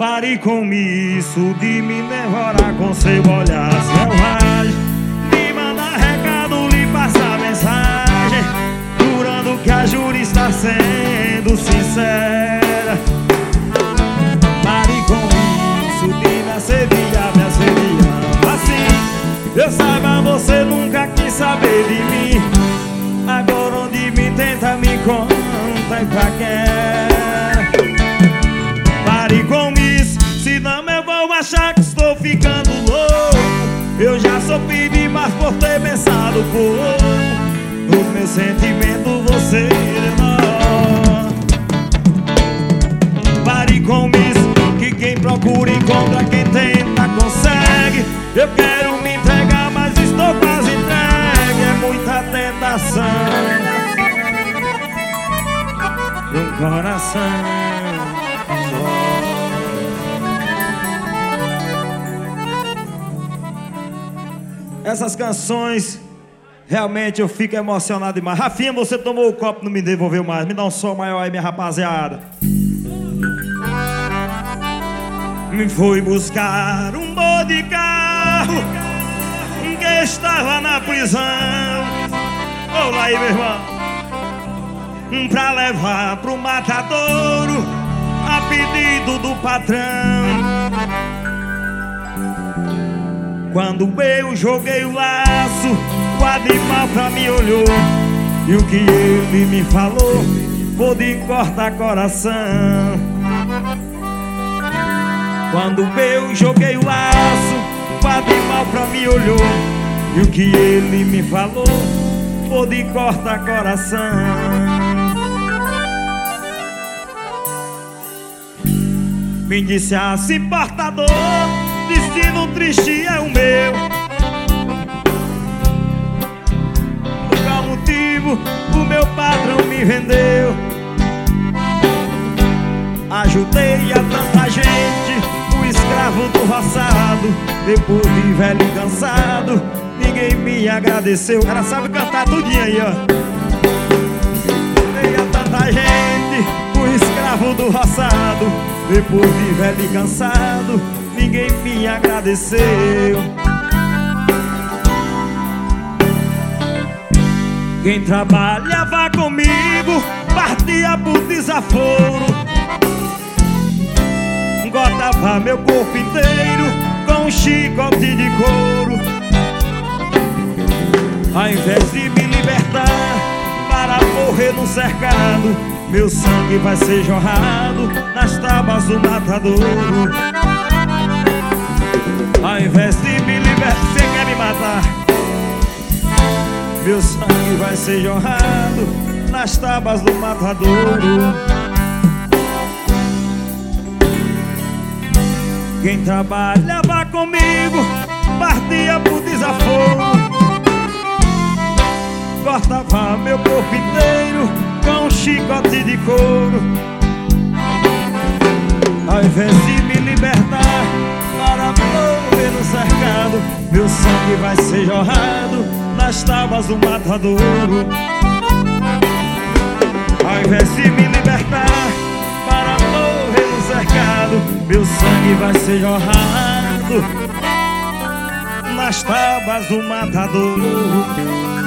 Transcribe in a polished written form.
Pare com isso de me devorar com seu olhar selvagem, me mandar recado, lhe passar mensagem, jurando que a jura está sendo sincera. Pare com isso de me assediar, me assediando assim. Eu saiba, você nunca quis saber de mim. Agora onde me tenta, me conta e pra quê? Pare com isso, senão eu vou achar que estou ficando louco. Eu já sofri demais por ter pensado pouco. Os meus sentimentos você não. Pare com isso, que quem procura encontra, quem tenta consegue. Eu quero me entregar, mas estou quase entregue. É muita tentação no coração. Essas canções, realmente eu fico emocionado demais. Rafinha, você tomou o copo e não me devolveu mais. Me dá um som maior aí, minha rapaziada. Me foi buscar um bom de carro que estava na prisão. Olá aí, meu irmão. Pra levar pro matadouro a pedido do patrão. Quando eu joguei o laço, o animal pra mim olhou, e o que ele me falou foi de cortar coração. Quando eu joguei o laço, o animal pra mim olhou, e o que ele me falou foi de cortar coração. Me disse assim, portador, destino triste é o meu. Por qual motivo o meu patrão me vendeu? Ajudei a tanta gente, o escravo do roçado. Depois de velho e cansado, ninguém me agradeceu. O cara sabe cantar tudinho aí, ó. Ajudei a tanta gente, o escravo do roçado. Depois de velho e cansado, ninguém me agradeceu. Quem trabalhava comigo partia por desaforo, cortava meu corpo inteiro com um chicote de couro. Ao invés de me libertar para morrer no cercado, meu sangue vai ser jorrado nas tábuas do matadouro. Ao invés de me libertar, você quer me matar? Meu sangue vai ser jorrado nas tábuas do matadouro. Quem trabalhava comigo partia por desaforo, cortava meu corpo inteiro com um chicote de couro. Ao invés de me libertar para morrer no cercado, meu sangue vai ser jorrado nas tábuas do matadouro. Ao invés de me libertar para morrer no cercado, meu sangue vai ser jorrado nas tábuas do matadouro.